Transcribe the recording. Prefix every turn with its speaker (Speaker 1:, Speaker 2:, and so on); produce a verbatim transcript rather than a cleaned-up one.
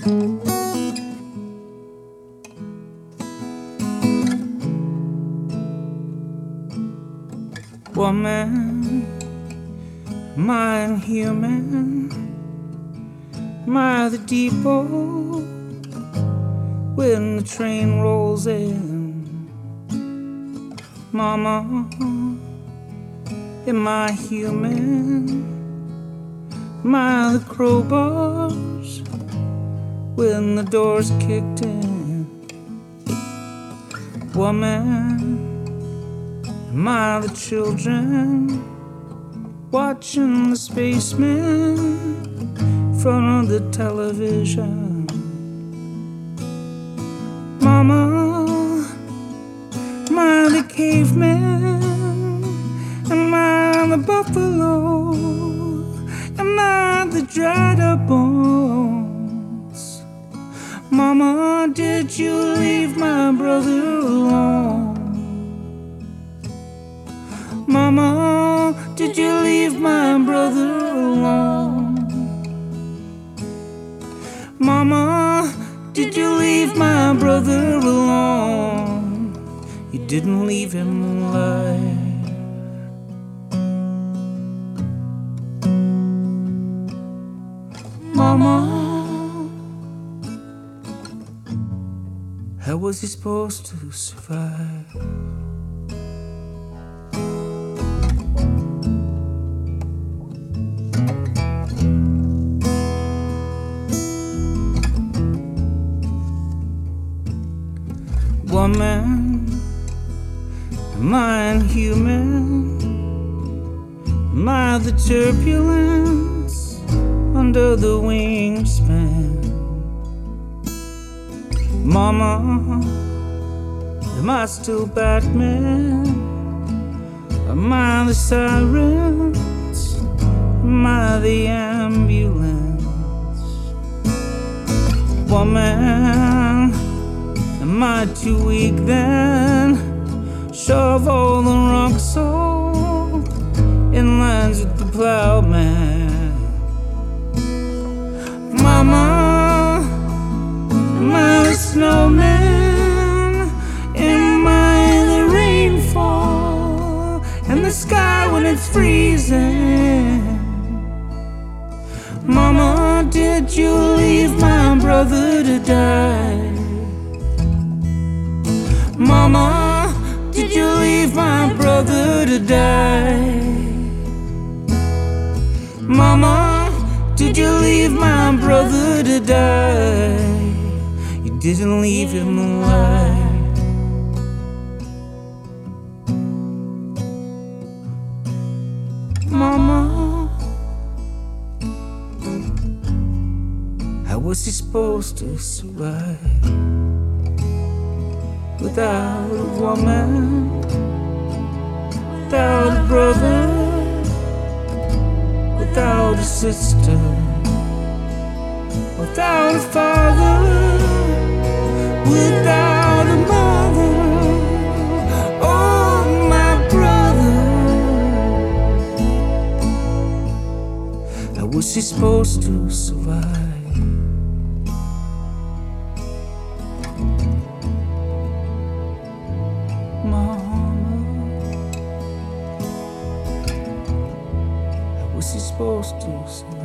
Speaker 1: Woman, am I inhuman? Am I the depot when the train rolls in? Mama, am I human? Am I the crowbars when the door's kicked in? Woman, am I the children watching the spaceman in front of the television? Mama, am I the caveman? Am I the buffalo? Am I the dried up bones? Mama, did you leave my brother alone? Mama, did you leave my brother alone? Mama, did you leave my brother alone? You didn't leave him alive. Mama, how was he supposed to survive? Woman, am I inhuman? Am I the turbulence under the wingspan? Mama, am I still Batman? Am I the sirens? Am I the ambulance? Woman, am I too weak then? Shove all the rocks all in lines with the plowman. Mama, am I the snowman? Am I the rainfall and the sky when it's freezing? Mama, did you leave my brother to die? Mama, did you leave my brother to die? Mama, did you leave my brother to die? You didn't leave him alive. Mama, how was he supposed to survive without a woman, without a brother, without a sister, without a father, without a mother? Oh, my brother, how was he supposed to survive? Mama, how was he supposed to survive?